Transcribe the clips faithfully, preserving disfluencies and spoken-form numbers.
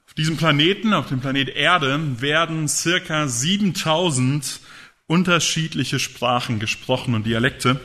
Auf diesem Planeten, auf dem Planet Erde, werden circa siebentausend unterschiedliche Sprachen gesprochen und Dialekte.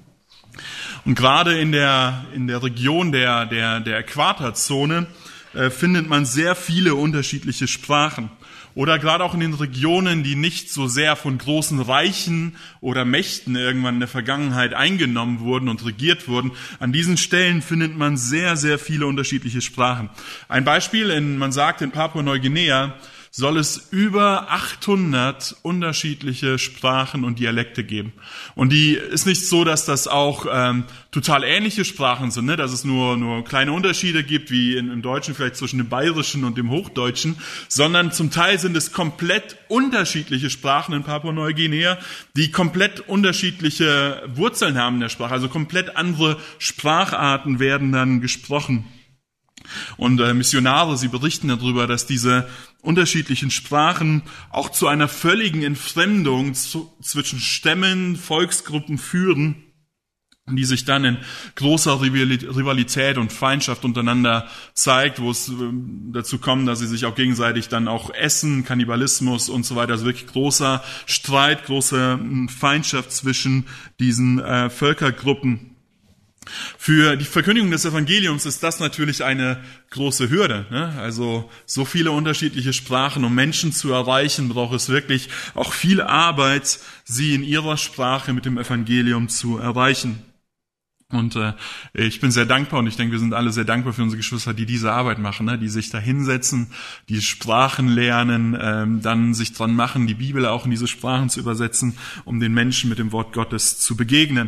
Und gerade in der, in der Region der, der, der Äquatorzone äh, findet man sehr viele unterschiedliche Sprachen. Oder gerade auch in den Regionen, die nicht so sehr von großen Reichen oder Mächten irgendwann in der Vergangenheit eingenommen wurden und regiert wurden. An diesen Stellen findet man sehr, sehr viele unterschiedliche Sprachen. Ein Beispiel, in, man sagt, in Papua-Neuguinea soll es über achthundert unterschiedliche Sprachen und Dialekte geben. Und die ist nicht so, dass das auch ähm, total ähnliche Sprachen sind, ne? Dass es nur nur kleine Unterschiede gibt, wie in, im Deutschen vielleicht zwischen dem Bayerischen und dem Hochdeutschen, sondern zum Teil sind es komplett unterschiedliche Sprachen in Papua-Neuguinea, die komplett unterschiedliche Wurzeln haben in der Sprache, also komplett andere Spracharten werden dann gesprochen. Und äh, Missionare, sie berichten darüber, dass diese unterschiedlichen Sprachen auch zu einer völligen Entfremdung zu, zwischen Stämmen, Volksgruppen führen, die sich dann in großer Rivalität und Feindschaft untereinander zeigt, wo es äh, dazu kommt, dass sie sich auch gegenseitig dann auch essen, Kannibalismus und so weiter. Also wirklich großer Streit, große Feindschaft zwischen diesen äh, Völkergruppen. Für die Verkündigung des Evangeliums ist das natürlich eine große Hürde, ne? Also so viele unterschiedliche Sprachen, um Menschen zu erreichen, braucht es wirklich auch viel Arbeit, sie in ihrer Sprache mit dem Evangelium zu erreichen. Und äh, ich bin sehr dankbar und ich denke, wir sind alle sehr dankbar für unsere Geschwister, die diese Arbeit machen, ne? Die sich da hinsetzen, die Sprachen lernen, ähm, dann sich dran machen, die Bibel auch in diese Sprachen zu übersetzen, um den Menschen mit dem Wort Gottes zu begegnen.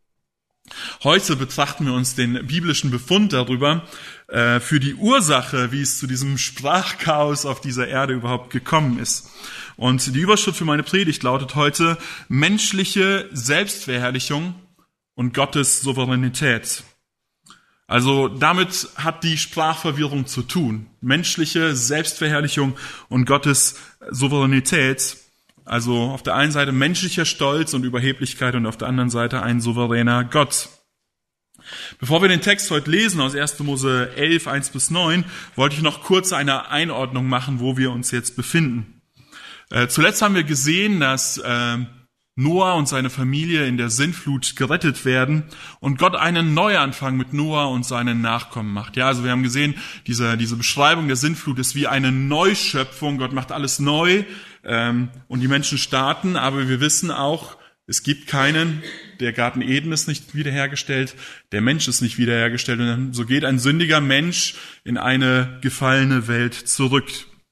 Heute betrachten wir uns den biblischen Befund darüber, äh, für die Ursache, wie es zu diesem Sprachchaos auf dieser Erde überhaupt gekommen ist. Und die Überschrift für meine Predigt lautet heute: menschliche Selbstverherrlichung und Gottes Souveränität. Also damit hat die Sprachverwirrung zu tun. Menschliche Selbstverherrlichung und Gottes Souveränität. Also auf der einen Seite menschlicher Stolz und Überheblichkeit und auf der anderen Seite ein souveräner Gott. Bevor wir den Text heute lesen aus erster Mose elf, eins bis neun, wollte ich noch kurz eine Einordnung machen, wo wir uns jetzt befinden. Äh, zuletzt haben wir gesehen, dass äh, Noah und seine Familie in der Sintflut gerettet werden und Gott einen Neuanfang mit Noah und seinen Nachkommen macht. Ja, also wir haben gesehen, diese, diese Beschreibung der Sintflut ist wie eine Neuschöpfung. Gott macht alles neu. Und die Menschen starten, aber wir wissen auch, es gibt keinen, der Garten Eden ist nicht wiederhergestellt, der Mensch ist nicht wiederhergestellt und so geht ein sündiger Mensch in eine gefallene Welt zurück.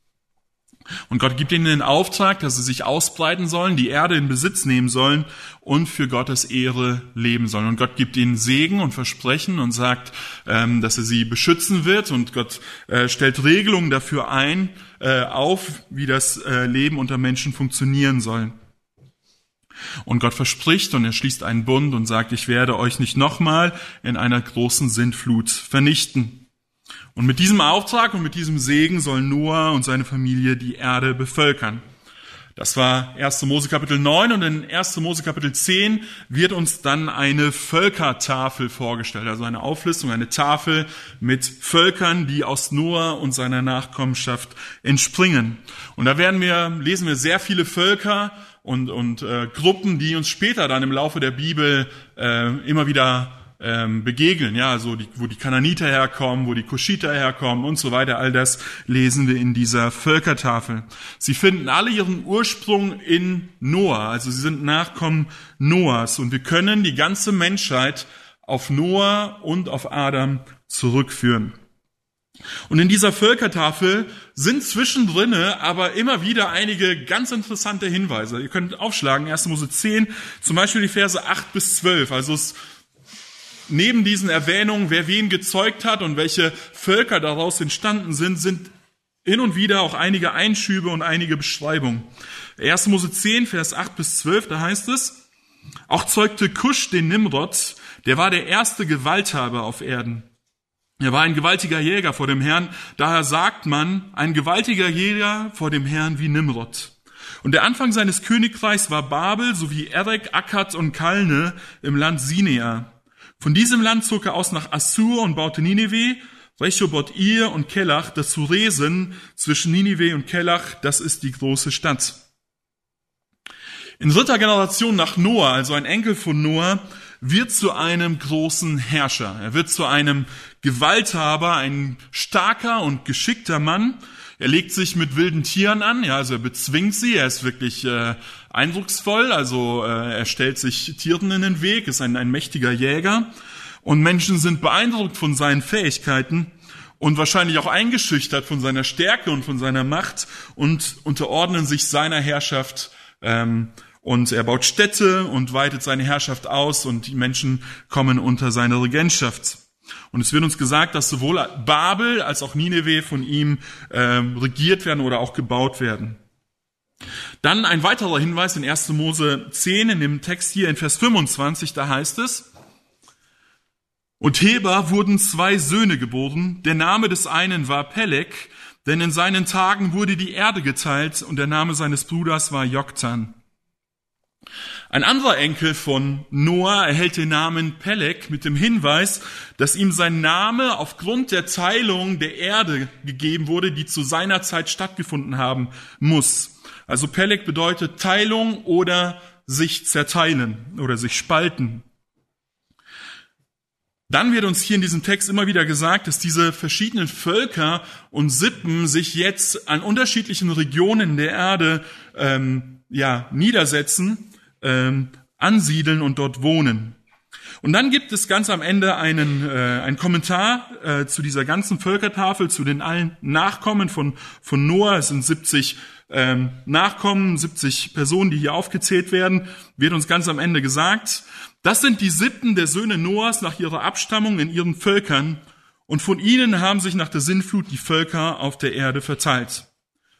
Und Gott gibt ihnen den Auftrag, dass sie sich ausbreiten sollen, die Erde in Besitz nehmen sollen und für Gottes Ehre leben sollen. Und Gott gibt ihnen Segen und Versprechen und sagt, dass er sie beschützen wird. Und Gott stellt Regelungen dafür ein, auf, wie das Leben unter Menschen funktionieren soll. Und Gott verspricht und er schließt einen Bund und sagt, ich werde euch nicht nochmal in einer großen Sintflut vernichten. Und mit diesem Auftrag und mit diesem Segen sollen Noah und seine Familie die Erde bevölkern. Das war erster Mose Kapitel neun und in erster Mose Kapitel zehn wird uns dann eine Völkertafel vorgestellt, also eine Auflistung, eine Tafel mit Völkern, die aus Noah und seiner Nachkommenschaft entspringen. Und da werden wir, lesen wir sehr viele Völker und, und äh, Gruppen, die uns später dann im Laufe der Bibel äh, immer wieder Ähm, begegnen, ja, also die, wo die Kananiter herkommen, wo die Kuschiter herkommen und so weiter, all das lesen wir in dieser Völkertafel. Sie finden alle ihren Ursprung in Noah, also sie sind Nachkommen Noahs und wir können die ganze Menschheit auf Noah und auf Adam zurückführen. Und in dieser Völkertafel sind zwischendrin aber immer wieder einige ganz interessante Hinweise. Ihr könnt aufschlagen, erster Mose zehn, zum Beispiel die Verse acht bis zwölf, also es neben diesen Erwähnungen, wer wen gezeugt hat und welche Völker daraus entstanden sind, sind hin und wieder auch einige Einschübe und einige Beschreibungen. erster Mose zehn, Vers acht bis zwölf, da heißt es, auch zeugte Kusch den Nimrod, der war der erste Gewalthaber auf Erden. Er war ein gewaltiger Jäger vor dem Herrn, daher sagt man, ein gewaltiger Jäger vor dem Herrn wie Nimrod. Und der Anfang seines Königreichs war Babel sowie Erek, Akkad und Kalne im Land Sinea. Von diesem Land zog er aus nach Assur und baute Nineveh. Rechobot, Ir und Kelach, das zu Resen zwischen Ninive und Kelach, das ist die große Stadt. In dritter Generation nach Noah, also ein Enkel von Noah, wird zu einem großen Herrscher. Er wird zu einem Gewalthaber, ein starker und geschickter Mann. Er legt sich mit wilden Tieren an, ja, also er bezwingt sie, er ist wirklich äh, eindrucksvoll, also äh, er stellt sich Tieren in den Weg, ist ein, ein mächtiger Jäger und Menschen sind beeindruckt von seinen Fähigkeiten und wahrscheinlich auch eingeschüchtert von seiner Stärke und von seiner Macht und unterordnen sich seiner Herrschaft. Ähm, und er baut Städte und weitet seine Herrschaft aus und die Menschen kommen unter seine Regentschaft. Und es wird uns gesagt, dass sowohl Babel als auch Nineveh von ihm äh, regiert werden oder auch gebaut werden. Dann ein weiterer Hinweis in erster Mose zehn, in dem Text hier in Vers fünfundzwanzig, da heißt es: Und Heber wurden zwei Söhne geboren, der Name des einen war Peleg, denn in seinen Tagen wurde die Erde geteilt, und der Name seines Bruders war Joktan. Ein anderer Enkel von Noah erhält den Namen Peleg mit dem Hinweis, dass ihm sein Name aufgrund der Teilung der Erde gegeben wurde, die zu seiner Zeit stattgefunden haben muss. Also Peleg bedeutet Teilung oder sich zerteilen oder sich spalten. Dann wird uns hier in diesem Text immer wieder gesagt, dass diese verschiedenen Völker und Sippen sich jetzt an unterschiedlichen Regionen der Erde ähm, ja niedersetzen, ähm, ansiedeln und dort wohnen. Und dann gibt es ganz am Ende einen, äh, einen Kommentar äh, zu dieser ganzen Völkertafel, zu den allen Nachkommen von, von Noah. Es sind siebzig ähm, Nachkommen, siebzig Personen, die hier aufgezählt werden, wird uns ganz am Ende gesagt: Das sind die Sippen der Söhne Noahs nach ihrer Abstammung in ihren Völkern, und von ihnen haben sich nach der Sintflut die Völker auf der Erde verteilt.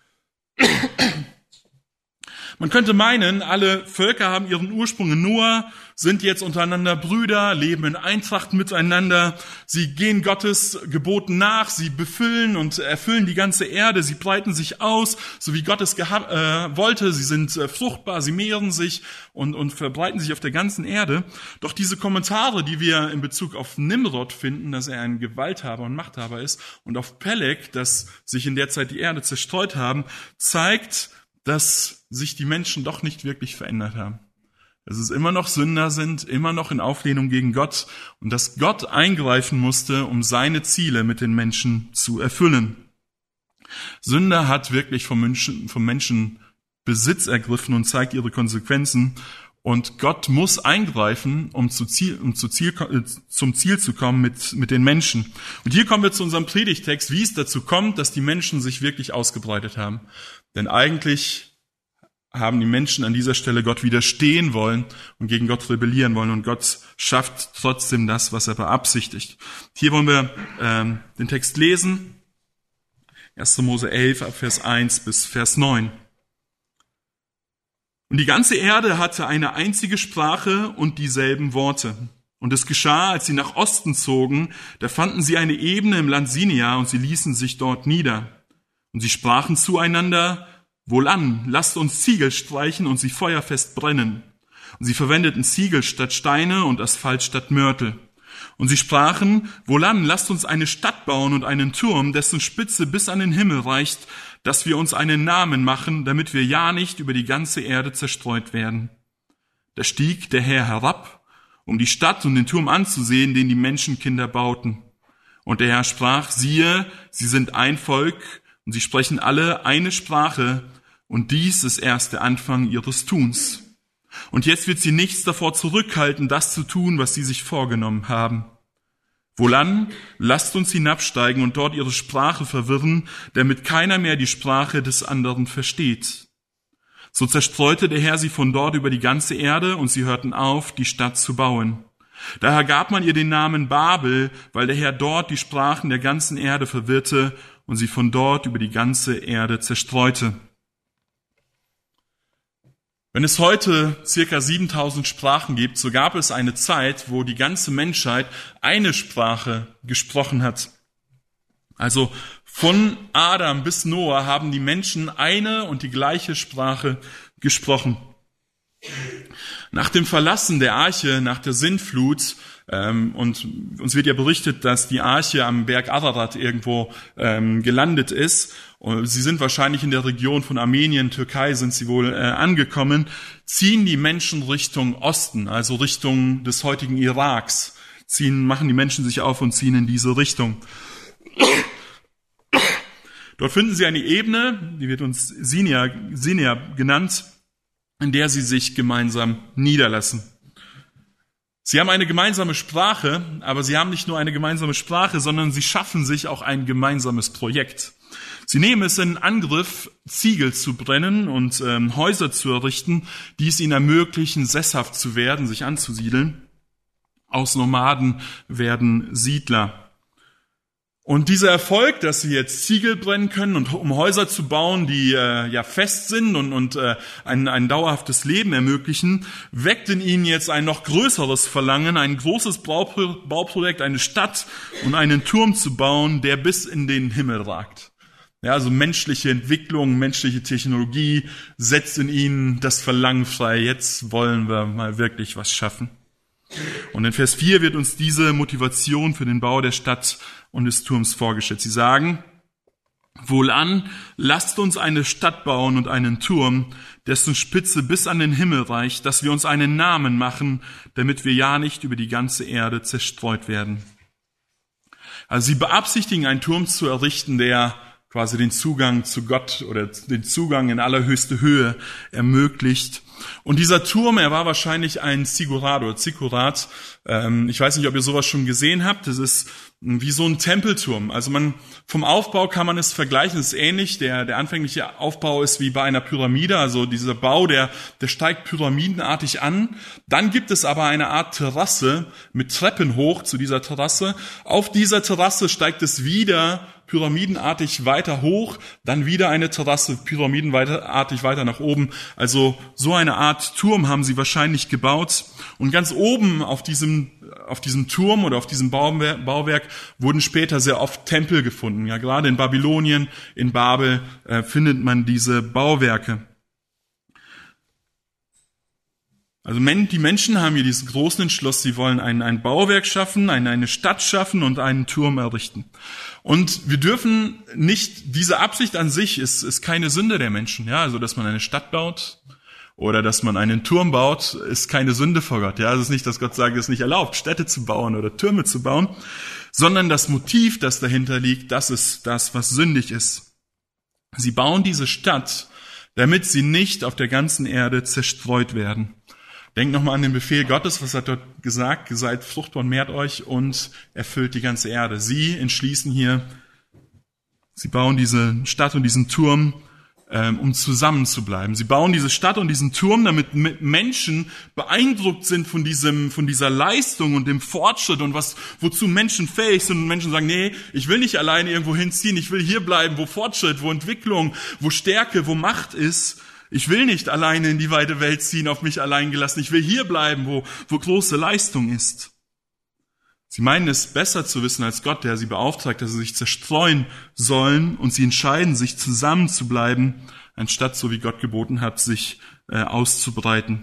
Man könnte meinen, alle Völker haben ihren Ursprung in Noah, sind jetzt untereinander Brüder, leben in Eintracht miteinander, sie gehen Gottes Geboten nach, sie befüllen und erfüllen die ganze Erde, sie breiten sich aus, so wie Gott es geha- äh, wollte, sie sind äh, fruchtbar, sie mehren sich und, und verbreiten sich auf der ganzen Erde. Doch diese Kommentare, die wir in Bezug auf Nimrod finden, dass er ein Gewalthaber und Machthaber ist, und auf Peleg, dass sich in der Zeit die Erde zerstreut haben, zeigt, dass sich die Menschen doch nicht wirklich verändert haben. Dass es immer noch Sünder sind, immer noch in Auflehnung gegen Gott, und dass Gott eingreifen musste, um seine Ziele mit den Menschen zu erfüllen. Sünde hat wirklich vom Menschen, vom Menschen Besitz ergriffen und zeigt ihre Konsequenzen. Und Gott muss eingreifen, um, zu Ziel, um zu Ziel, zum Ziel zu kommen mit, mit den Menschen. Und hier kommen wir zu unserem Predigtext, wie es dazu kommt, dass die Menschen sich wirklich ausgebreitet haben. Denn eigentlich haben die Menschen an dieser Stelle Gott widerstehen wollen und gegen Gott rebellieren wollen. Und Gott schafft trotzdem das, was er beabsichtigt. Hier wollen wir ähm, den Text lesen. erster Mose elf, ab Vers eins bis Vers neun. Und die ganze Erde hatte eine einzige Sprache und dieselben Worte. Und es geschah, als sie nach Osten zogen, da fanden sie eine Ebene im Land Sinea und sie ließen sich dort nieder. Und sie sprachen zueinander: Wohlan, lasst uns Ziegel streichen und sie feuerfest brennen. Und sie verwendeten Ziegel statt Steine und Asphalt statt Mörtel. Und sie sprachen: Wohlan, lasst uns eine Stadt bauen und einen Turm, dessen Spitze bis an den Himmel reicht, dass wir uns einen Namen machen, damit wir ja nicht über die ganze Erde zerstreut werden. Da stieg der Herr herab, um die Stadt und den Turm anzusehen, den die Menschenkinder bauten. Und der Herr sprach: Siehe, sie sind ein Volk, und sie sprechen alle eine Sprache, und dies ist erst der Anfang ihres Tuns. Und jetzt wird sie nichts davor zurückhalten, das zu tun, was sie sich vorgenommen haben. Wohlan, lasst uns hinabsteigen und dort ihre Sprache verwirren, damit keiner mehr die Sprache des anderen versteht. So zerstreute der Herr sie von dort über die ganze Erde, und sie hörten auf, die Stadt zu bauen. Daher gab man ihr den Namen Babel, weil der Herr dort die Sprachen der ganzen Erde verwirrte und sie von dort über die ganze Erde zerstreute. Wenn es heute circa siebentausend Sprachen gibt, so gab es eine Zeit, wo die ganze Menschheit eine Sprache gesprochen hat. Also von Adam bis Noah haben die Menschen eine und die gleiche Sprache gesprochen. Nach dem Verlassen der Arche, nach der Sintflut, Ähm, und uns wird ja berichtet, dass die Arche am Berg Ararat irgendwo ähm, gelandet ist. Und sie sind wahrscheinlich in der Region von Armenien, Türkei sind sie wohl äh, angekommen. Ziehen die Menschen Richtung Osten, also Richtung des heutigen Iraks. Ziehen, machen die Menschen sich auf und ziehen in diese Richtung. Dort finden sie eine Ebene, die wird uns Sinai, Sinai genannt, in der sie sich gemeinsam niederlassen. Sie haben eine gemeinsame Sprache, aber sie haben nicht nur eine gemeinsame Sprache, sondern sie schaffen sich auch ein gemeinsames Projekt. Sie nehmen es in Angriff, Ziegel zu brennen und ähm, Häuser zu errichten, die es ihnen ermöglichen, sesshaft zu werden, sich anzusiedeln. Aus Nomaden werden Siedler. Und dieser Erfolg, dass sie jetzt Ziegel brennen können und um Häuser zu bauen, die äh, ja fest sind und, und äh, ein, ein dauerhaftes Leben ermöglichen, weckt in ihnen jetzt ein noch größeres Verlangen, ein großes Baupro- Bauprojekt, eine Stadt und einen Turm zu bauen, der bis in den Himmel ragt. Ja, also menschliche Entwicklung, menschliche Technologie setzt in ihnen das Verlangen frei. Jetzt wollen wir mal wirklich was schaffen. Und in Vers vier wird uns diese Motivation für den Bau der Stadt und des Turms vorgestellt. Sie sagen, wohlan, lasst uns eine Stadt bauen und einen Turm, dessen Spitze bis an den Himmel reicht, dass wir uns einen Namen machen, damit wir ja nicht über die ganze Erde zerstreut werden. Also sie beabsichtigen, einen Turm zu errichten, der quasi den Zugang zu Gott oder den Zugang in allerhöchste Höhe ermöglicht. Und dieser Turm, er war wahrscheinlich ein Ziggurat oder Zikkurat. Ähm, ich weiß nicht, ob ihr sowas schon gesehen habt. Das ist wie so ein Tempelturm. Also man, vom Aufbau kann man es vergleichen. Es ist ähnlich. Der, der anfängliche Aufbau ist wie bei einer Pyramide. Also dieser Bau, der, der steigt pyramidenartig an. Dann gibt es aber eine Art Terrasse mit Treppen hoch zu dieser Terrasse. Auf dieser Terrasse steigt es wieder pyramidenartig weiter hoch, dann wieder eine Terrasse pyramidenartig weiter nach oben. Also so eine Art Turm haben sie wahrscheinlich gebaut. Und ganz oben auf diesem, auf diesem Turm oder auf diesem Bauwerk wurden später sehr oft Tempel gefunden. Ja, gerade in Babylonien, in Babel äh, findet man diese Bauwerke. Also die Menschen haben hier diesen großen Entschluss, sie wollen ein, ein Bauwerk schaffen, eine, eine Stadt schaffen und einen Turm errichten. Und wir dürfen nicht, diese Absicht an sich ist, ist keine Sünde der Menschen. Ja, also dass man eine Stadt baut oder dass man einen Turm baut, ist keine Sünde vor Gott. Ja, es ist nicht, dass Gott sagt, es ist nicht erlaubt, Städte zu bauen oder Türme zu bauen, sondern das Motiv, das dahinter liegt, das ist das, was sündig ist. Sie bauen diese Stadt, damit sie nicht auf der ganzen Erde zerstreut werden. Denkt nochmal an den Befehl Gottes, was hat dort gesagt? Seid fruchtbar und mehrt euch und erfüllt die ganze Erde. Sie entschließen hier, sie bauen diese Stadt und diesen Turm, ähm, um zusammen zu bleiben. Sie bauen diese Stadt und diesen Turm, damit Menschen beeindruckt sind von diesem, von dieser Leistung und dem Fortschritt und was, wozu Menschen fähig sind. Und Menschen sagen, nee, ich will nicht alleine irgendwo hinziehen, ich will hier bleiben, wo Fortschritt, wo Entwicklung, wo Stärke, wo Macht ist. Ich will nicht alleine in die weite Welt ziehen, auf mich allein gelassen. Ich will hier bleiben, wo, wo große Leistung ist. Sie meinen es besser zu wissen als Gott, der sie beauftragt, dass sie sich zerstreuen sollen und sie entscheiden, sich zusammen zu bleiben, anstatt, so wie Gott geboten hat, sich äh, auszubreiten.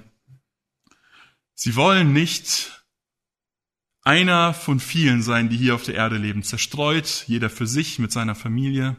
Sie wollen nicht einer von vielen sein, die hier auf der Erde leben, zerstreut, jeder für sich mit seiner Familie,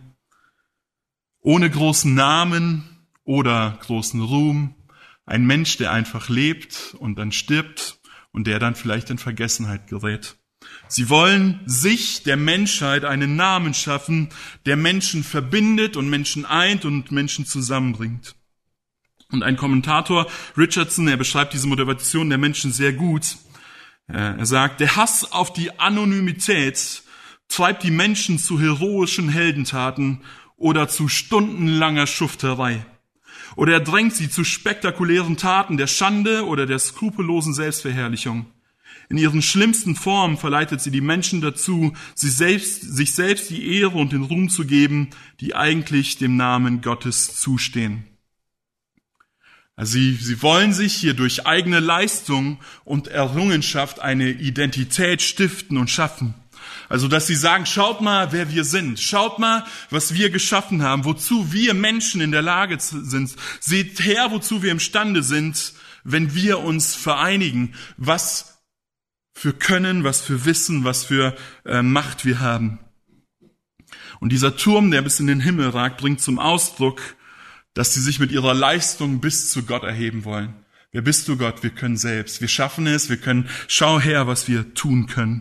ohne großen Namen oder großen Ruhm, ein Mensch, der einfach lebt und dann stirbt und der dann vielleicht in Vergessenheit gerät. Sie wollen sich, der Menschheit, einen Namen schaffen, der Menschen verbindet und Menschen eint und Menschen zusammenbringt. Und ein Kommentator, Richardson, er beschreibt diese Motivation der Menschen sehr gut. Er sagt, der Hass auf die Anonymität treibt die Menschen zu heroischen Heldentaten oder zu stundenlanger Schufterei. Oder er drängt sie zu spektakulären Taten der Schande oder der skrupellosen Selbstverherrlichung. In ihren schlimmsten Formen verleitet sie die Menschen dazu, sich selbst, sich selbst die Ehre und den Ruhm zu geben, die eigentlich dem Namen Gottes zustehen. Also sie, sie wollen sich hier durch eigene Leistung und Errungenschaft eine Identität stiften und schaffen. Also, dass sie sagen, schaut mal, wer wir sind. Schaut mal, was wir geschaffen haben, wozu wir Menschen in der Lage sind. Seht her, wozu wir imstande sind, wenn wir uns vereinigen. Was für Können, was für Wissen, was für äh, Macht wir haben. Und dieser Turm, der bis in den Himmel ragt, bringt zum Ausdruck, dass sie sich mit ihrer Leistung bis zu Gott erheben wollen. Wer bist du, Gott? Wir können selbst. Wir schaffen es. Wir können, schau her, was wir tun können.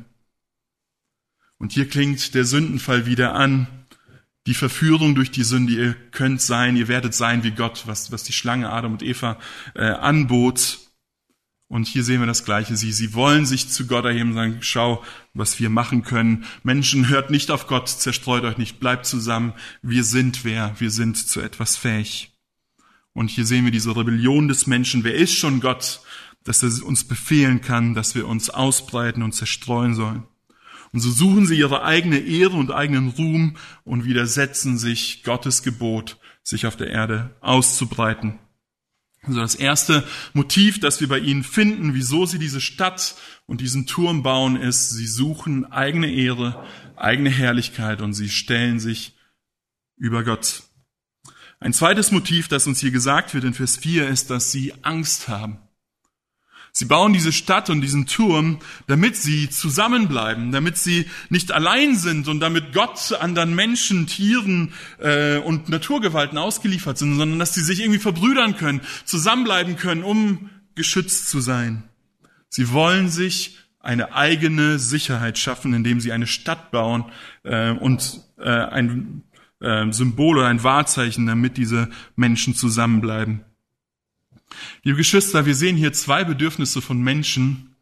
Und hier klingt der Sündenfall wieder an. Die Verführung durch die Sünde. Ihr könnt sein, ihr werdet sein wie Gott, was, was die Schlange Adam und Eva äh, anbot. Und hier sehen wir das Gleiche. Sie, sie wollen sich zu Gott erheben und sagen, schau, was wir machen können. Menschen, hört nicht auf Gott, zerstreut euch nicht, bleibt zusammen. Wir sind wer? Wir sind zu etwas fähig. Und hier sehen wir diese Rebellion des Menschen. Wer ist schon Gott, dass er uns befehlen kann, dass wir uns ausbreiten und zerstreuen sollen? Und so suchen sie ihre eigene Ehre und eigenen Ruhm und widersetzen sich Gottes Gebot, sich auf der Erde auszubreiten. Also das erste Motiv, das wir bei ihnen finden, wieso sie diese Stadt und diesen Turm bauen, ist, sie suchen eigene Ehre, eigene Herrlichkeit und sie stellen sich über Gott. Ein zweites Motiv, das uns hier gesagt wird in Vers vier, ist, dass sie Angst haben. Sie bauen diese Stadt und diesen Turm, damit sie zusammenbleiben, damit sie nicht allein sind und damit Gott anderen Menschen, Tieren äh, und Naturgewalten ausgeliefert sind, sondern dass sie sich irgendwie verbrüdern können, zusammenbleiben können, um geschützt zu sein. Sie wollen sich eine eigene Sicherheit schaffen, indem sie eine Stadt bauen äh, und äh, ein äh, Symbol oder ein Wahrzeichen, damit diese Menschen zusammenbleiben. Liebe Geschwister, wir sehen hier zwei Bedürfnisse von Menschen,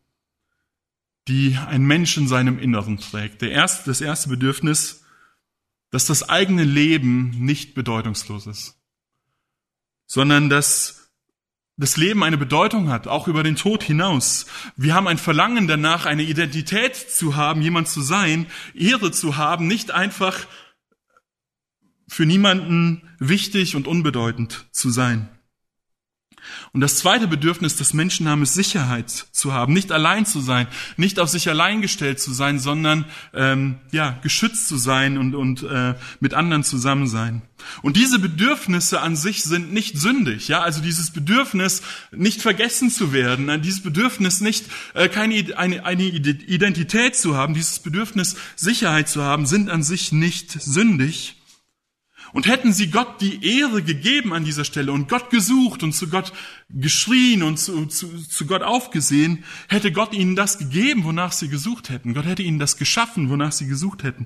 die ein Mensch in seinem Inneren trägt. Der erste, das erste Bedürfnis, dass das eigene Leben nicht bedeutungslos ist, sondern dass das Leben eine Bedeutung hat, auch über den Tod hinaus. Wir haben ein Verlangen danach, eine Identität zu haben, jemand zu sein, Ehre zu haben, nicht einfach für niemanden wichtig und unbedeutend zu sein. Und das zweite Bedürfnis des Menschen haben, ist Sicherheit zu haben, nicht allein zu sein, nicht auf sich allein gestellt zu sein, sondern ähm, ja geschützt zu sein und und äh, mit anderen zusammen sein. Und diese Bedürfnisse an sich sind nicht sündig, ja, also dieses Bedürfnis, nicht vergessen zu werden, dieses Bedürfnis, nicht äh, keine eine, eine Identität zu haben, dieses Bedürfnis, Sicherheit zu haben, sind an sich nicht sündig. Und hätten sie Gott die Ehre gegeben an dieser Stelle und Gott gesucht und zu Gott geschrien und zu, zu, zu Gott aufgesehen, hätte Gott ihnen das gegeben, wonach sie gesucht hätten. Gott hätte ihnen das geschaffen, wonach sie gesucht hätten.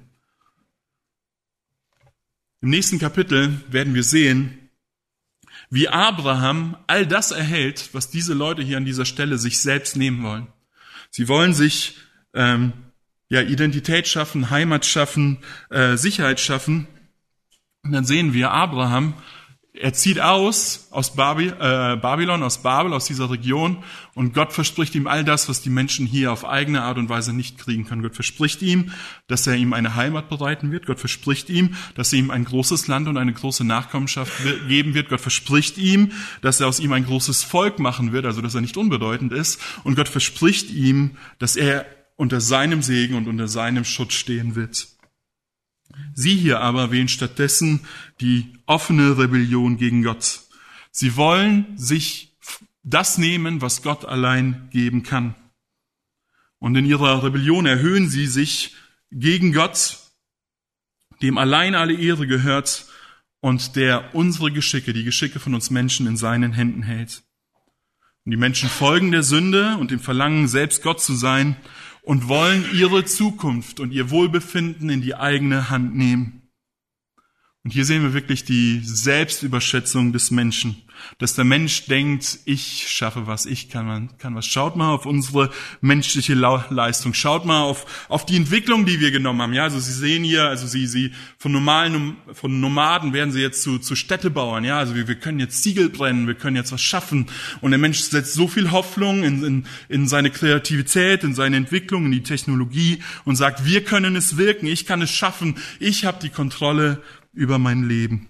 Im nächsten Kapitel werden wir sehen, wie Abraham all das erhält, was diese Leute hier an dieser Stelle sich selbst nehmen wollen. Sie wollen sich ähm, ja Identität schaffen, Heimat schaffen, äh, Sicherheit schaffen. Und dann sehen wir Abraham, er zieht aus aus Baby, äh, Babylon, aus Babel, aus dieser Region, und Gott verspricht ihm all das, was die Menschen hier auf eigene Art und Weise nicht kriegen können. Gott verspricht ihm, dass er ihm eine Heimat bereiten wird. Gott verspricht ihm, dass er ihm ein großes Land und eine große Nachkommenschaft geben wird. Gott verspricht ihm, dass er aus ihm ein großes Volk machen wird, also dass er nicht unbedeutend ist. Und Gott verspricht ihm, dass er unter seinem Segen und unter seinem Schutz stehen wird. Sie hier aber wählen stattdessen die offene Rebellion gegen Gott. Sie wollen sich das nehmen, was Gott allein geben kann. Und in ihrer Rebellion erhöhen sie sich gegen Gott, dem allein alle Ehre gehört und der unsere Geschicke, die Geschicke von uns Menschen, in seinen Händen hält. Und die Menschen folgen der Sünde und dem Verlangen, selbst Gott zu sein, und wollen ihre Zukunft und ihr Wohlbefinden in die eigene Hand nehmen. Und hier sehen wir wirklich die Selbstüberschätzung des Menschen, dass der Mensch denkt, ich schaffe was, ich kann, kann was. Schaut mal auf unsere menschliche Leistung, schaut mal auf, auf die Entwicklung, die wir genommen haben. Ja, also Sie sehen hier, also Sie, Sie von normalen, von Nomaden werden Sie jetzt zu, zu Städtebauern. Ja, also wir, wir können jetzt Ziegel brennen, wir können jetzt was schaffen. Und der Mensch setzt so viel Hoffnung in, in, in seine Kreativität, in seine Entwicklung, in die Technologie und sagt, wir können es wirken, ich kann es schaffen, ich habe die Kontrolle über mein Leben.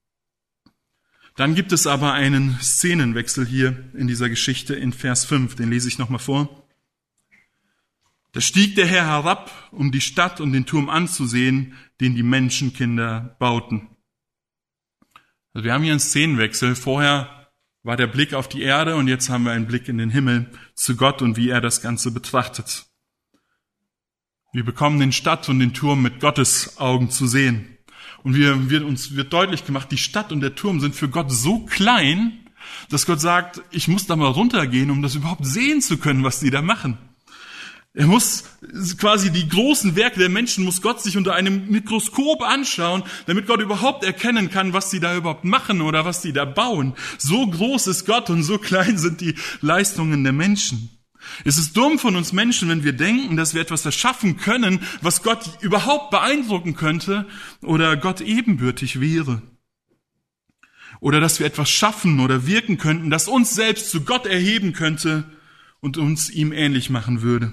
Dann gibt es aber einen Szenenwechsel hier in dieser Geschichte in Vers fünf, den lese ich nochmal vor. Da stieg der Herr herab, um die Stadt und den Turm anzusehen, den die Menschenkinder bauten. Also wir haben hier einen Szenenwechsel. Vorher war der Blick auf die Erde und jetzt haben wir einen Blick in den Himmel zu Gott und wie er das Ganze betrachtet. Wir bekommen den Stadt und den Turm mit Gottes Augen zu sehen. Und wir, wir, uns wird deutlich gemacht, die Stadt und der Turm sind für Gott so klein, dass Gott sagt, ich muss da mal runtergehen, um das überhaupt sehen zu können, was die da machen. Er muss quasi die großen Werke der Menschen, muss Gott sich unter einem Mikroskop anschauen, damit Gott überhaupt erkennen kann, was die da überhaupt machen oder was die da bauen. So groß ist Gott und so klein sind die Leistungen der Menschen. Es ist dumm von uns Menschen, wenn wir denken, dass wir etwas erschaffen können, was Gott überhaupt beeindrucken könnte oder Gott ebenbürtig wäre. Oder dass wir etwas schaffen oder wirken könnten, das uns selbst zu Gott erheben könnte und uns ihm ähnlich machen würde.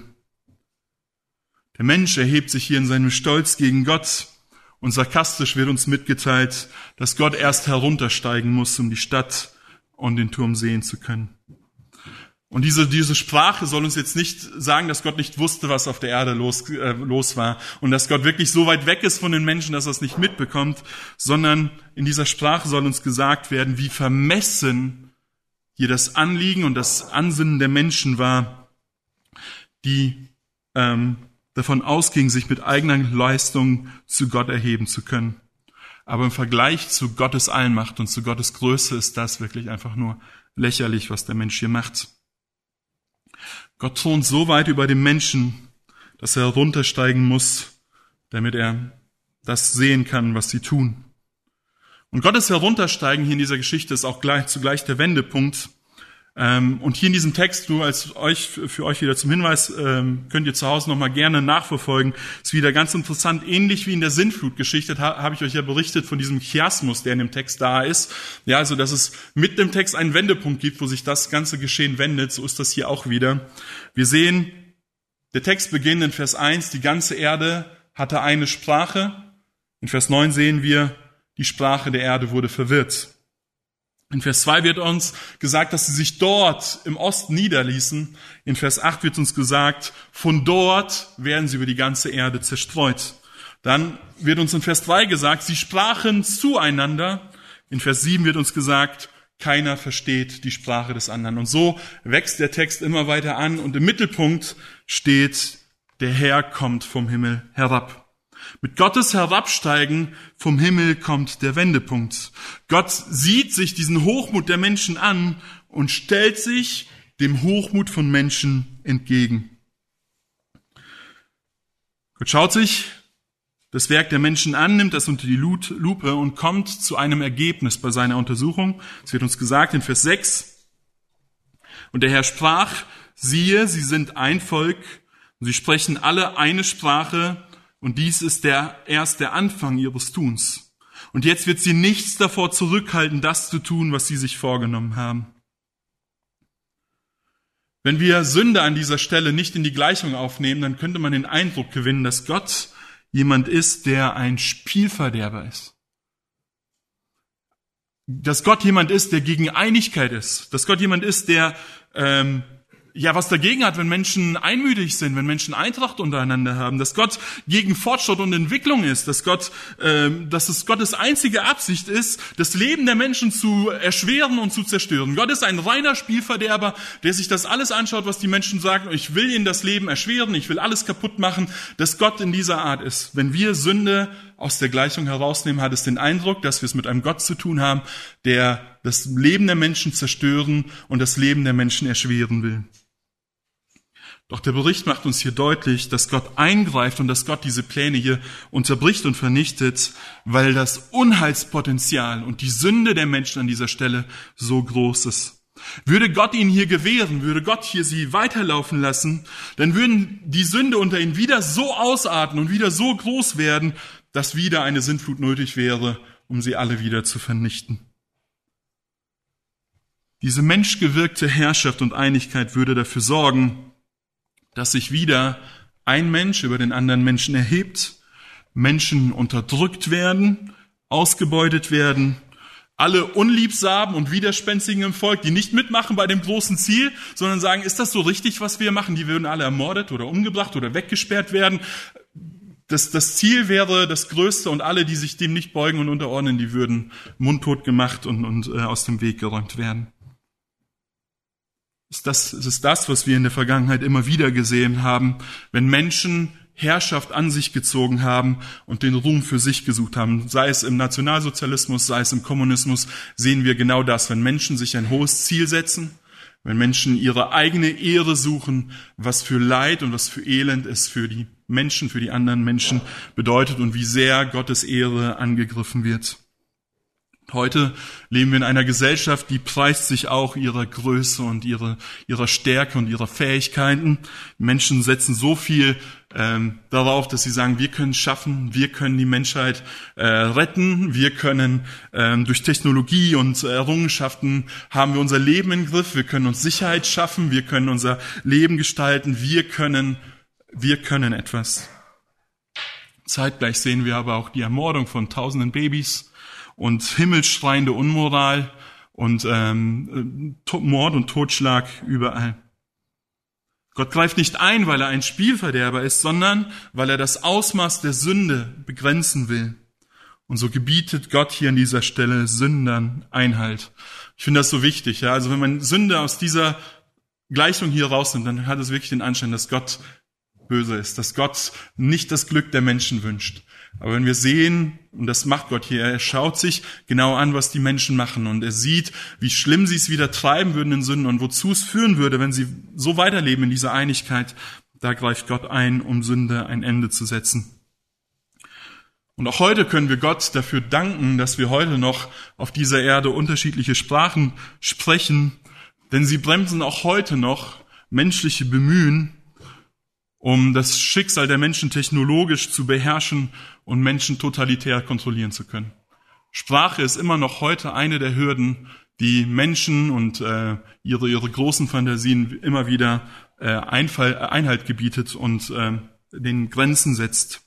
Der Mensch erhebt sich hier in seinem Stolz gegen Gott und sarkastisch wird uns mitgeteilt, dass Gott erst heruntersteigen muss, um die Stadt und den Turm sehen zu können. Und diese, diese Sprache soll uns jetzt nicht sagen, dass Gott nicht wusste, was auf der Erde los, äh, los war und dass Gott wirklich so weit weg ist von den Menschen, dass er es nicht mitbekommt, sondern in dieser Sprache soll uns gesagt werden, wie vermessen hier das Anliegen und das Ansinnen der Menschen war, die ähm, davon ausging, sich mit eigener Leistung zu Gott erheben zu können. Aber im Vergleich zu Gottes Allmacht und zu Gottes Größe ist das wirklich einfach nur lächerlich, was der Mensch hier macht. Gott thront so weit über dem Menschen, dass er heruntersteigen muss, damit er das sehen kann, was sie tun. Und Gottes Heruntersteigen hier in dieser Geschichte ist auch gleich, zugleich der Wendepunkt. Und hier in diesem Text, nur als euch, für euch wieder zum Hinweis, könnt ihr zu Hause nochmal gerne nachverfolgen. Ist wieder ganz interessant, ähnlich wie in der Sintflutgeschichte, habe ich euch ja berichtet von diesem Chiasmus, der in dem Text da ist. Ja, also, dass es mit dem Text einen Wendepunkt gibt, wo sich das ganze Geschehen wendet. So ist das hier auch wieder. Wir sehen, der Text beginnt in Vers eins, die ganze Erde hatte eine Sprache. In Vers neun sehen wir, die Sprache der Erde wurde verwirrt. In Vers zwei wird uns gesagt, dass sie sich dort im Osten niederließen. In Vers acht wird uns gesagt, von dort werden sie über die ganze Erde zerstreut. Dann wird uns in Vers drei gesagt, sie sprachen zueinander. In Vers sieben wird uns gesagt, keiner versteht die Sprache des anderen. Und so wächst der Text immer weiter an und im Mittelpunkt steht, der Herr kommt vom Himmel herab. Mit Gottes Herabsteigen vom Himmel kommt der Wendepunkt. Gott sieht sich diesen Hochmut der Menschen an und stellt sich dem Hochmut von Menschen entgegen. Gott schaut sich das Werk der Menschen an, nimmt das unter die Lupe und kommt zu einem Ergebnis bei seiner Untersuchung. Es wird uns gesagt in Vers sechs. Und der Herr sprach, siehe, sie sind ein Volk und sie sprechen alle eine Sprache. Und dies ist der, erst der Anfang ihres Tuns. Und jetzt wird sie nichts davor zurückhalten, das zu tun, was sie sich vorgenommen haben. Wenn wir Sünde an dieser Stelle nicht in die Gleichung aufnehmen, dann könnte man den Eindruck gewinnen, dass Gott jemand ist, der ein Spielverderber ist. Dass Gott jemand ist, der gegen Einigkeit ist. Dass Gott jemand ist, der ähm, ja was dagegen hat, wenn Menschen einmütig sind, wenn Menschen Eintracht untereinander haben, dass Gott gegen Fortschritt und Entwicklung ist, dass Gott, äh, dass es Gottes einzige Absicht ist, das Leben der Menschen zu erschweren und zu zerstören. Gott ist ein reiner Spielverderber, der sich das alles anschaut, was die Menschen sagen, ich will ihnen das Leben erschweren, ich will alles kaputt machen, dass Gott in dieser Art ist. Wenn wir Sünde aus der Gleichung herausnehmen, hat es den Eindruck, dass wir es mit einem Gott zu tun haben, der das Leben der Menschen zerstören und das Leben der Menschen erschweren will. Doch der Bericht macht uns hier deutlich, dass Gott eingreift und dass Gott diese Pläne hier unterbricht und vernichtet, weil das Unheilspotenzial und die Sünde der Menschen an dieser Stelle so groß ist. Würde Gott ihnen hier gewähren, würde Gott hier sie weiterlaufen lassen, dann würden die Sünde unter ihnen wieder so ausarten und wieder so groß werden, dass wieder eine Sintflut nötig wäre, um sie alle wieder zu vernichten. Diese menschgewirkte Herrschaft und Einigkeit würde dafür sorgen, dass sich wieder ein Mensch über den anderen Menschen erhebt, Menschen unterdrückt werden, ausgebeutet werden, alle Unliebsamen und Widerspenstigen im Volk, die nicht mitmachen bei dem großen Ziel, sondern sagen, ist das so richtig, was wir machen? Die würden alle ermordet oder umgebracht oder weggesperrt werden. Das, das Ziel wäre das Größte und alle, die sich dem nicht beugen und unterordnen, die würden mundtot gemacht und, und äh, aus dem Weg geräumt werden. Ist das, ist das, was wir in der Vergangenheit immer wieder gesehen haben, wenn Menschen Herrschaft an sich gezogen haben und den Ruhm für sich gesucht haben. Sei es im Nationalsozialismus, sei es im Kommunismus, sehen wir genau das. Wenn Menschen sich ein hohes Ziel setzen, wenn Menschen ihre eigene Ehre suchen, was für Leid und was für Elend es für die Menschen, für die anderen Menschen bedeutet und wie sehr Gottes Ehre angegriffen wird. Heute leben wir in einer Gesellschaft, die preist sich auch ihrer Größe und ihrer, ihrer Stärke und ihrer Fähigkeiten. Menschen setzen so viel ähm, darauf, dass sie sagen, wir können es schaffen, wir können die Menschheit äh, retten, wir können ähm, durch Technologie und Errungenschaften haben wir unser Leben im Griff, wir können uns Sicherheit schaffen, wir können unser Leben gestalten, wir können, wir können etwas. Zeitgleich sehen wir aber auch die Ermordung von tausenden Babys und himmelschreiende Unmoral und ähm, Mord und Totschlag überall. Gott greift nicht ein, weil er ein Spielverderber ist, sondern weil er das Ausmaß der Sünde begrenzen will. Und so gebietet Gott hier an dieser Stelle Sündern Einhalt. Ich finde das so wichtig. Ja? Also wenn man Sünde aus dieser Gleichung hier rausnimmt, dann hat es wirklich den Anschein, dass Gott böse ist, dass Gott nicht das Glück der Menschen wünscht. Aber wenn wir sehen, und das macht Gott hier, er schaut sich genau an, was die Menschen machen und er sieht, wie schlimm sie es wieder treiben würden in Sünden und wozu es führen würde, wenn sie so weiterleben in dieser Einigkeit, da greift Gott ein, um Sünde ein Ende zu setzen. Und auch heute können wir Gott dafür danken, dass wir heute noch auf dieser Erde unterschiedliche Sprachen sprechen, denn sie bremsen auch heute noch menschliche Bemühen, um das Schicksal der Menschen technologisch zu beherrschen und Menschen totalitär kontrollieren zu können. Sprache ist immer noch heute eine der Hürden, die Menschen und äh, ihre ihre großen Fantasien immer wieder äh, Einfall, Einhalt gebietet und äh, den Grenzen setzt.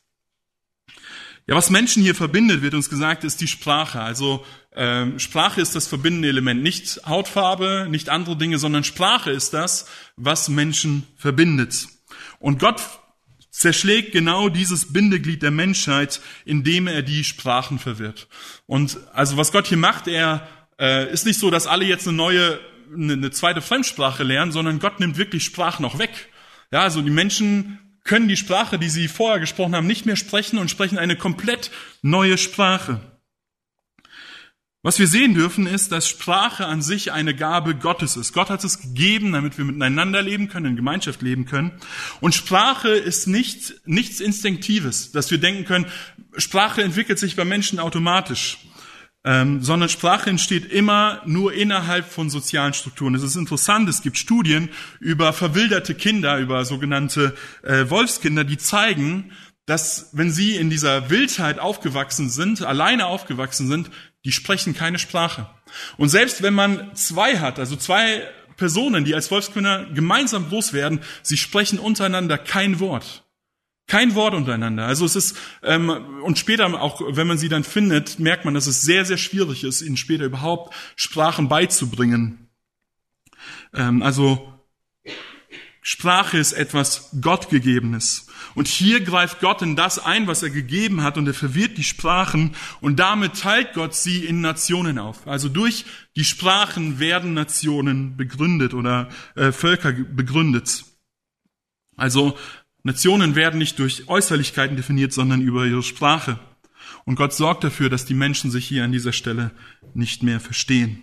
Ja, was Menschen hier verbindet, wird uns gesagt, ist die Sprache. Also äh, Sprache ist das verbindende Element, nicht Hautfarbe, nicht andere Dinge, sondern Sprache ist das, was Menschen verbindet. Und Gott zerschlägt genau dieses Bindeglied der Menschheit, indem er die Sprachen verwirrt. Und also was Gott hier macht, er äh, ist nicht so, dass alle jetzt eine neue, eine, eine zweite Fremdsprache lernen, sondern Gott nimmt wirklich Sprachen auch weg. Ja, also die Menschen können die Sprache, die sie vorher gesprochen haben, nicht mehr sprechen und sprechen eine komplett neue Sprache. Was wir sehen dürfen, ist, dass Sprache an sich eine Gabe Gottes ist. Gott hat es gegeben, damit wir miteinander leben können, in Gemeinschaft leben können. Und Sprache ist nicht, nichts Instinktives, dass wir denken können, Sprache entwickelt sich bei Menschen automatisch. Ähm, sondern Sprache entsteht immer nur innerhalb von sozialen Strukturen. Es ist interessant, es gibt Studien über verwilderte Kinder, über sogenannte äh, Wolfskinder, die zeigen, dass wenn sie in dieser Wildheit aufgewachsen sind, alleine aufgewachsen sind, die sprechen keine Sprache. Und selbst wenn man zwei hat, also zwei Personen, die als Wolfskinder gemeinsam groß werden, sie sprechen untereinander kein Wort. Kein Wort untereinander. Also es ist, ähm, und später auch, wenn man sie dann findet, merkt man, dass es sehr, sehr schwierig ist, ihnen später überhaupt Sprachen beizubringen. Ähm, also Sprache ist etwas Gottgegebenes. Und hier greift Gott in das ein, was er gegeben hat, und er verwirrt die Sprachen, und damit teilt Gott sie in Nationen auf. Also durch die Sprachen werden Nationen begründet oder äh, Völker begründet. Also Nationen werden nicht durch Äußerlichkeiten definiert, sondern über ihre Sprache. Und Gott sorgt dafür, dass die Menschen sich hier an dieser Stelle nicht mehr verstehen.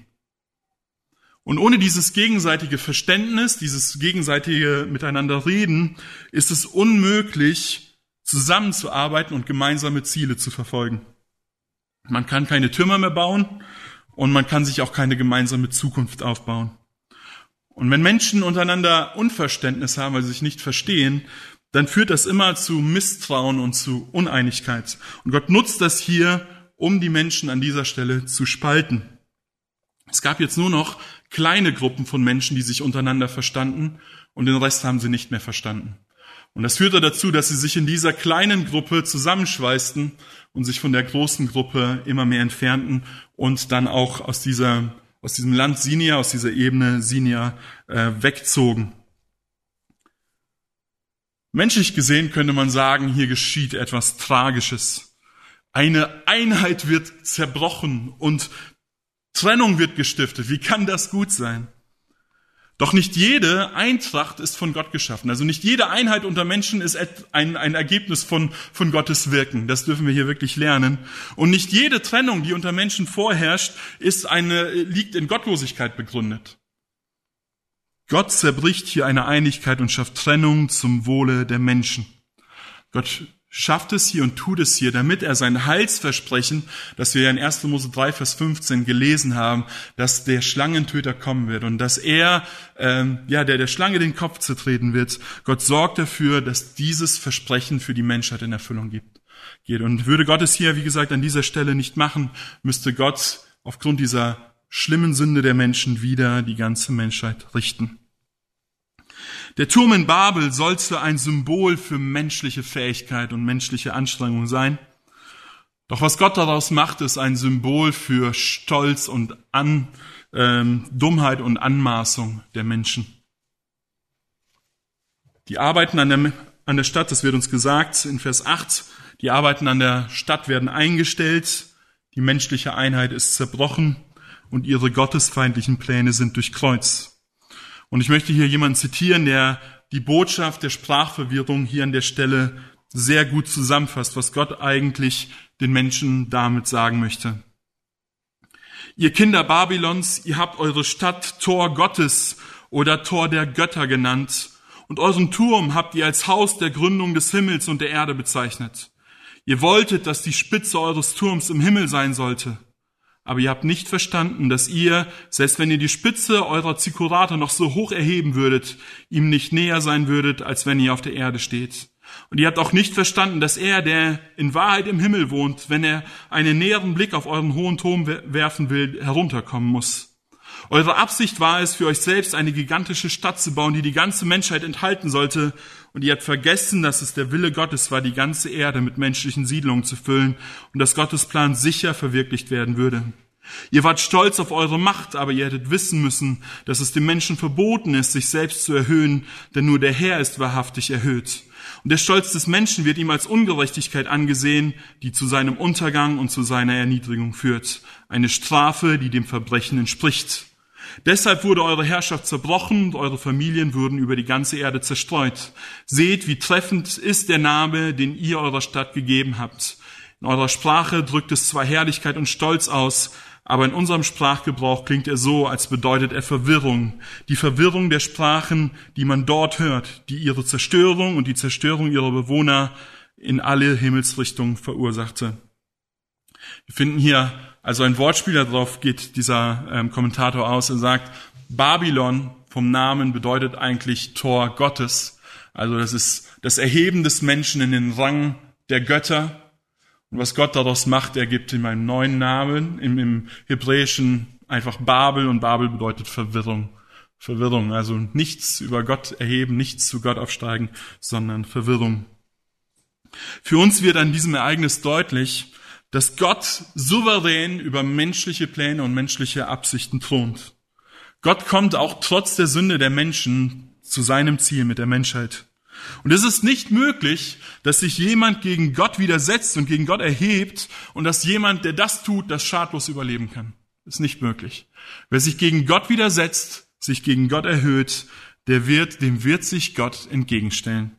Und ohne dieses gegenseitige Verständnis, dieses gegenseitige Miteinander reden, ist es unmöglich, zusammenzuarbeiten und gemeinsame Ziele zu verfolgen. Man kann keine Türme mehr bauen und man kann sich auch keine gemeinsame Zukunft aufbauen. Und wenn Menschen untereinander Unverständnis haben, weil sie sich nicht verstehen, dann führt das immer zu Misstrauen und zu Uneinigkeit. Und Gott nutzt das hier, um die Menschen an dieser Stelle zu spalten. Es gab jetzt nur noch kleine Gruppen von Menschen, die sich untereinander verstanden, und den Rest haben sie nicht mehr verstanden. Und das führte dazu, dass sie sich in dieser kleinen Gruppe zusammenschweißten und sich von der großen Gruppe immer mehr entfernten und dann auch aus dieser, aus diesem Land Sinia, aus dieser Ebene Sinia äh, wegzogen. Menschlich gesehen könnte man sagen, hier geschieht etwas Tragisches. Eine Einheit wird zerbrochen und Trennung wird gestiftet. Wie kann das gut sein? Doch nicht jede Eintracht ist von Gott geschaffen. Also nicht jede Einheit unter Menschen ist ein, ein Ergebnis von, von Gottes Wirken. Das dürfen wir hier wirklich lernen. Und nicht jede Trennung, die unter Menschen vorherrscht, ist eine, liegt in Gottlosigkeit begründet. Gott zerbricht hier eine Einigkeit und schafft Trennung zum Wohle der Menschen. Gott schafft es hier und tut es hier, damit er sein Heilsversprechen, das wir ja in erster Mose drei, Vers fünfzehn gelesen haben, dass der Schlangentöter kommen wird und dass er, ähm, ja, der der Schlange den Kopf zertreten wird. Gott sorgt dafür, dass dieses Versprechen für die Menschheit in Erfüllung gibt, geht. Und würde Gott es hier, wie gesagt, an dieser Stelle nicht machen, müsste Gott aufgrund dieser schlimmen Sünde der Menschen wieder die ganze Menschheit richten. Der Turm in Babel sollte ein Symbol für menschliche Fähigkeit und menschliche Anstrengung sein. Doch was Gott daraus macht, ist ein Symbol für Stolz und An, ähm, Dummheit und Anmaßung der Menschen. Die Arbeiten an der, an der Stadt, das wird uns gesagt in Vers acht, die Arbeiten an der Stadt werden eingestellt, die menschliche Einheit ist zerbrochen und ihre gottesfeindlichen Pläne sind durchkreuzt. Und ich möchte hier jemanden zitieren, der die Botschaft der Sprachverwirrung hier an der Stelle sehr gut zusammenfasst, was Gott eigentlich den Menschen damit sagen möchte. Ihr Kinder Babylons, ihr habt eure Stadt Tor Gottes oder Tor der Götter genannt und euren Turm habt ihr als Haus der Gründung des Himmels und der Erde bezeichnet. Ihr wolltet, dass die Spitze eures Turms im Himmel sein sollte. Aber ihr habt nicht verstanden, dass ihr, selbst wenn ihr die Spitze eurer Zikurate noch so hoch erheben würdet, ihm nicht näher sein würdet, als wenn ihr auf der Erde steht. Und ihr habt auch nicht verstanden, dass er, der in Wahrheit im Himmel wohnt, wenn er einen näheren Blick auf euren hohen Turm werfen will, herunterkommen muss. Eure Absicht war es, für euch selbst eine gigantische Stadt zu bauen, die die ganze Menschheit enthalten sollte. Und ihr habt vergessen, dass es der Wille Gottes war, die ganze Erde mit menschlichen Siedlungen zu füllen und dass Gottes Plan sicher verwirklicht werden würde. Ihr wart stolz auf eure Macht, aber ihr hättet wissen müssen, dass es dem Menschen verboten ist, sich selbst zu erhöhen, denn nur der Herr ist wahrhaftig erhöht. Und der Stolz des Menschen wird ihm als Ungerechtigkeit angesehen, die zu seinem Untergang und zu seiner Erniedrigung führt. Eine Strafe, die dem Verbrechen entspricht. Deshalb wurde eure Herrschaft zerbrochen und eure Familien wurden über die ganze Erde zerstreut. Seht, wie treffend ist der Name, den ihr eurer Stadt gegeben habt. In eurer Sprache drückt es zwar Herrlichkeit und Stolz aus, aber in unserem Sprachgebrauch klingt er so, als bedeutet er Verwirrung. Die Verwirrung der Sprachen, die man dort hört, die ihre Zerstörung und die Zerstörung ihrer Bewohner in alle Himmelsrichtungen verursachte. Wir finden hier also ein Wortspiel, darauf geht dieser ähm, Kommentator aus. Er sagt, Babylon vom Namen bedeutet eigentlich Tor Gottes. Also das ist das Erheben des Menschen in den Rang der Götter. Und was Gott daraus macht, er gibt ihm einen neuen Namen, im, im Hebräischen einfach Babel, und Babel bedeutet Verwirrung. Verwirrung, also nichts über Gott erheben, nichts zu Gott aufsteigen, sondern Verwirrung. Für uns wird an diesem Ereignis deutlich, dass Gott souverän über menschliche Pläne und menschliche Absichten thront. Gott kommt auch trotz der Sünde der Menschen zu seinem Ziel mit der Menschheit. Und es ist nicht möglich, dass sich jemand gegen Gott widersetzt und gegen Gott erhebt und dass jemand, der das tut, das schadlos überleben kann. Das ist nicht möglich. Wer sich gegen Gott widersetzt, sich gegen Gott erhöht, der wird, dem wird sich Gott entgegenstellen.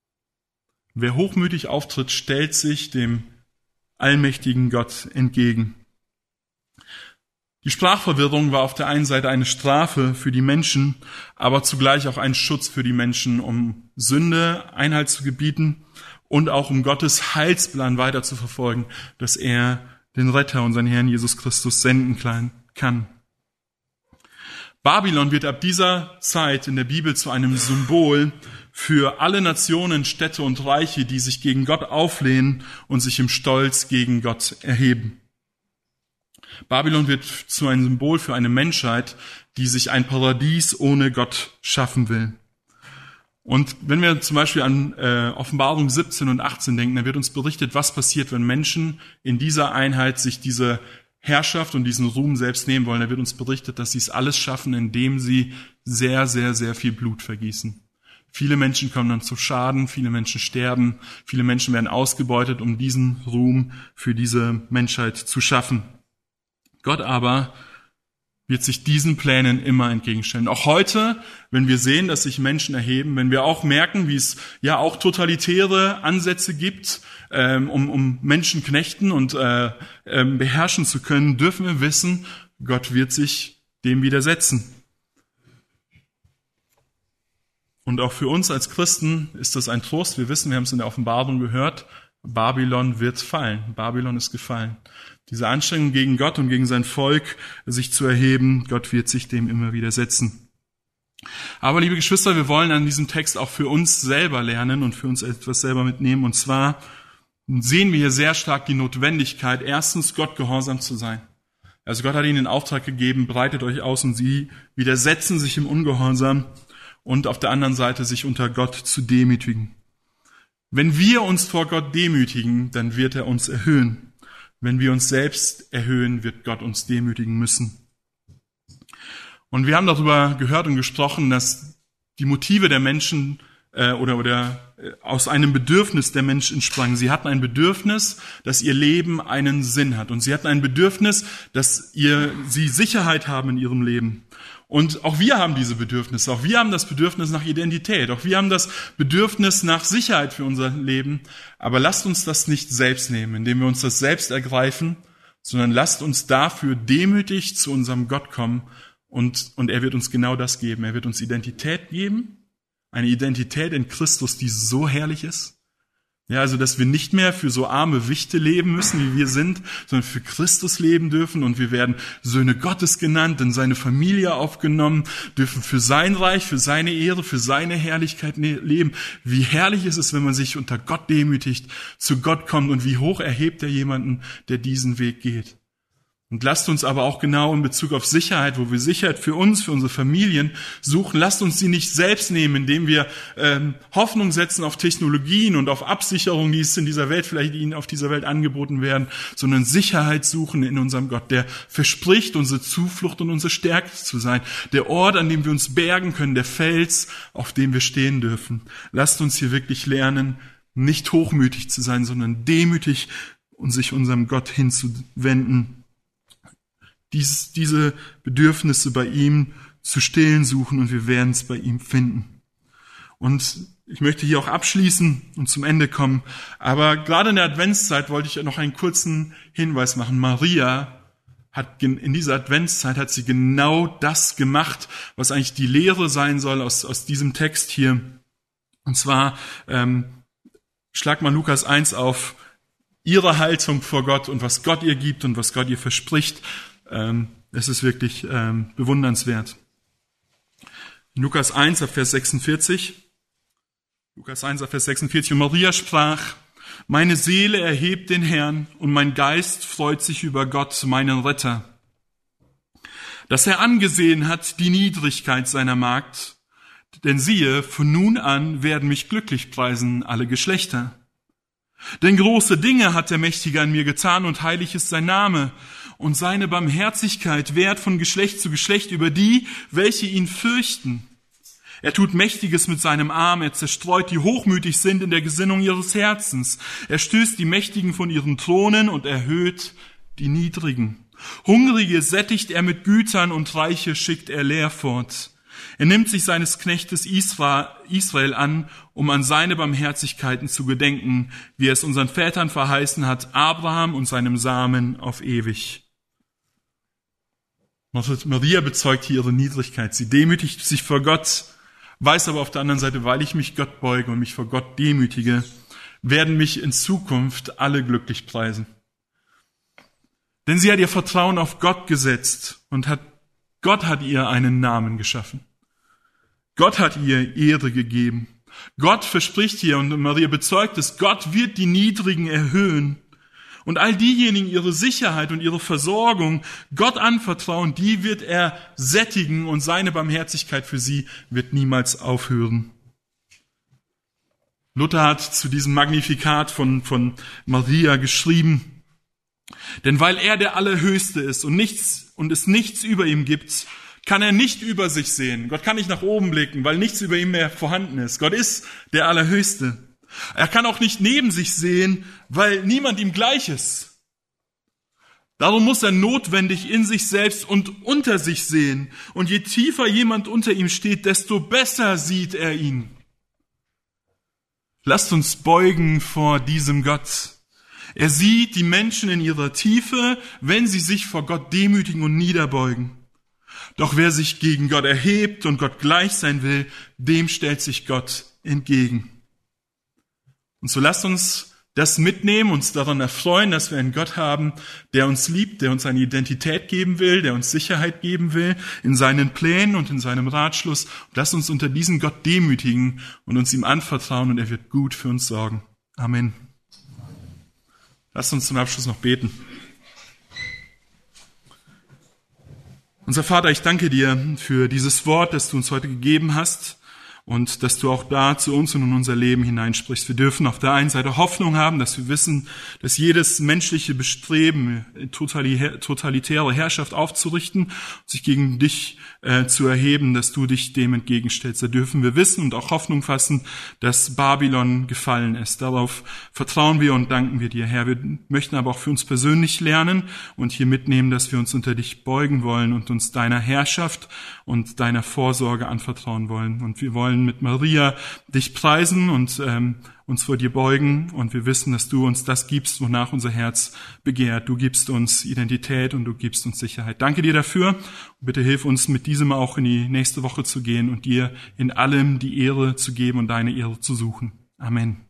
Wer hochmütig auftritt, stellt sich dem allmächtigen Gott entgegen. Die Sprachverwirrung war auf der einen Seite eine Strafe für die Menschen, aber zugleich auch ein Schutz für die Menschen, um Sünde Einhalt zu gebieten und auch um Gottes Heilsplan weiter zu verfolgen, dass er den Retter, unseren Herrn Jesus Christus, senden kann. Babylon wird ab dieser Zeit in der Bibel zu einem Symbol für alle Nationen, Städte und Reiche, die sich gegen Gott auflehnen und sich im Stolz gegen Gott erheben. Babylon wird zu einem Symbol für eine Menschheit, die sich ein Paradies ohne Gott schaffen will. Und wenn wir zum Beispiel an äh, Offenbarung siebzehn und achtzehn denken, dann wird uns berichtet, was passiert, wenn Menschen in dieser Einheit sich diese Herrschaft und diesen Ruhm selbst nehmen wollen. Da wird uns berichtet, dass sie es alles schaffen, indem sie sehr, sehr, sehr viel Blut vergießen. Viele Menschen kommen dann zu Schaden, viele Menschen sterben, viele Menschen werden ausgebeutet, um diesen Ruhm für diese Menschheit zu schaffen. Gott aber wird sich diesen Plänen immer entgegenstellen. Auch heute, wenn wir sehen, dass sich Menschen erheben, wenn wir auch merken, wie es ja auch totalitäre Ansätze gibt, ähm, um, um Menschen knechten und äh, ähm, beherrschen zu können, dürfen wir wissen, Gott wird sich dem widersetzen. Und auch für uns als Christen ist das ein Trost. Wir wissen, wir haben es in der Offenbarung gehört, Babylon wird fallen. Babylon ist gefallen. Diese Anstrengung gegen Gott und gegen sein Volk, sich zu erheben, Gott wird sich dem immer widersetzen. Aber liebe Geschwister, wir wollen an diesem Text auch für uns selber lernen und für uns etwas selber mitnehmen. Und zwar sehen wir hier sehr stark die Notwendigkeit, erstens Gott gehorsam zu sein. Also Gott hat ihnen den Auftrag gegeben, breitet euch aus, und sie widersetzen sich im Ungehorsam und auf der anderen Seite sich unter Gott zu demütigen. Wenn wir uns vor Gott demütigen, dann wird er uns erhöhen. Wenn wir uns selbst erhöhen, wird Gott uns demütigen müssen. Und wir haben darüber gehört und gesprochen, dass die Motive der Menschen äh, oder, oder äh, aus einem Bedürfnis der Menschen entsprangen. Sie hatten ein Bedürfnis, dass ihr Leben einen Sinn hat. Und sie hatten ein Bedürfnis, dass ihr, sie Sicherheit haben in ihrem Leben. Und auch wir haben diese Bedürfnisse. Auch wir haben das Bedürfnis nach Identität. Auch wir haben das Bedürfnis nach Sicherheit für unser Leben. Aber lasst uns das nicht selbst nehmen, indem wir uns das selbst ergreifen, sondern lasst uns dafür demütig zu unserem Gott kommen. Und, und er wird uns genau das geben. Er wird uns Identität geben. Eine Identität in Christus, die so herrlich ist. Ja, also, dass wir nicht mehr für so arme Wichte leben müssen, wie wir sind, sondern für Christus leben dürfen, und wir werden Söhne Gottes genannt, in seine Familie aufgenommen, dürfen für sein Reich, für seine Ehre, für seine Herrlichkeit leben. Wie herrlich ist es, wenn man sich unter Gott demütigt, zu Gott kommt, und wie hoch erhebt er jemanden, der diesen Weg geht. Und lasst uns aber auch genau in Bezug auf Sicherheit, wo wir Sicherheit für uns, für unsere Familien suchen, lasst uns sie nicht selbst nehmen, indem wir ähm, Hoffnung setzen auf Technologien und auf Absicherungen, die es in dieser Welt, vielleicht ihnen auf dieser Welt angeboten werden, sondern Sicherheit suchen in unserem Gott, der verspricht, unsere Zuflucht und unsere Stärke zu sein, der Ort, an dem wir uns bergen können, der Fels, auf dem wir stehen dürfen. Lasst uns hier wirklich lernen, nicht hochmütig zu sein, sondern demütig und sich unserem Gott hinzuwenden. Dies, diese Bedürfnisse bei ihm zu stillen suchen, und wir werden es bei ihm finden. Und ich möchte hier auch abschließen und zum Ende kommen. Aber gerade in der Adventszeit wollte ich noch einen kurzen Hinweis machen. Maria hat in dieser Adventszeit hat sie genau das gemacht, was eigentlich die Lehre sein soll aus, aus diesem Text hier. Und zwar, ähm, schlag mal Lukas eins auf, ihre Haltung vor Gott und was Gott ihr gibt und was Gott ihr verspricht. Es ist wirklich ähm, bewundernswert. Lukas eins, Vers sechsundvierzig. Lukas eins, Vers sechsundvierzig. Und Maria sprach: Meine Seele erhebt den Herrn, und mein Geist freut sich über Gott, meinen Retter, dass er angesehen hat die Niedrigkeit seiner Magd. Denn siehe, von nun an werden mich glücklich preisen alle Geschlechter. Denn große Dinge hat der Mächtige an mir getan, und heilig ist sein Name. Und seine Barmherzigkeit währt von Geschlecht zu Geschlecht über die, welche ihn fürchten. Er tut Mächtiges mit seinem Arm, er zerstreut, die hochmütig sind in der Gesinnung ihres Herzens. Er stößt die Mächtigen von ihren Thronen und erhöht die Niedrigen. Hungrige sättigt er mit Gütern, und Reiche schickt er leer fort. Er nimmt sich seines Knechtes Israel an, um an seine Barmherzigkeiten zu gedenken, wie er es unseren Vätern verheißen hat, Abraham und seinem Samen auf ewig. Maria bezeugt hier ihre Niedrigkeit. Sie demütigt sich vor Gott, weiß aber auf der anderen Seite, weil ich mich Gott beuge und mich vor Gott demütige, werden mich in Zukunft alle glücklich preisen. Denn sie hat ihr Vertrauen auf Gott gesetzt, und hat, Gott hat ihr einen Namen geschaffen. Gott hat ihr Ehre gegeben. Gott verspricht hier, und Maria bezeugt es, Gott wird die Niedrigen erhöhen. Und all diejenigen, ihre Sicherheit und ihre Versorgung Gott anvertrauen, die wird er sättigen, und seine Barmherzigkeit für sie wird niemals aufhören. Luther hat zu diesem Magnifikat von, von Maria geschrieben: Denn weil er der Allerhöchste ist und nichts, und es nichts über ihm gibt, kann er nicht über sich sehen. Gott kann nicht nach oben blicken, weil nichts über ihm mehr vorhanden ist. Gott ist der Allerhöchste. Er kann auch nicht neben sich sehen, weil niemand ihm gleich ist. Darum muss er notwendig in sich selbst und unter sich sehen. Und je tiefer jemand unter ihm steht, desto besser sieht er ihn. Lasst uns beugen vor diesem Gott. Er sieht die Menschen in ihrer Tiefe, wenn sie sich vor Gott demütigen und niederbeugen. Doch wer sich gegen Gott erhebt und Gott gleich sein will, dem stellt sich Gott entgegen. Und so lasst uns das mitnehmen, uns daran erfreuen, dass wir einen Gott haben, der uns liebt, der uns eine Identität geben will, der uns Sicherheit geben will in seinen Plänen und in seinem Ratschluss. Und lasst uns unter diesen Gott demütigen und uns ihm anvertrauen, und er wird gut für uns sorgen. Amen. Lasst uns zum Abschluss noch beten. Unser Vater, ich danke dir für dieses Wort, das du uns heute gegeben hast. Und dass du auch da zu uns und in unser Leben hineinsprichst. Wir dürfen auf der einen Seite Hoffnung haben, dass wir wissen, dass jedes menschliche Bestreben, totalitäre Herrschaft aufzurichten, sich gegen dich äh, zu erheben, dass du dich dem entgegenstellst. Da dürfen wir wissen und auch Hoffnung fassen, dass Babylon gefallen ist. Darauf vertrauen wir und danken wir dir, Herr. Wir möchten aber auch für uns persönlich lernen und hier mitnehmen, dass wir uns unter dich beugen wollen und uns deiner Herrschaft und deiner Vorsorge anvertrauen wollen. Und wir wollen mit Maria dich preisen und ähm, uns vor dir beugen, und wir wissen, dass du uns das gibst, wonach unser Herz begehrt. Du gibst uns Identität und du gibst uns Sicherheit. Danke dir dafür. Und bitte hilf uns, mit diesem auch in die nächste Woche zu gehen und dir in allem die Ehre zu geben und deine Ehre zu suchen. Amen.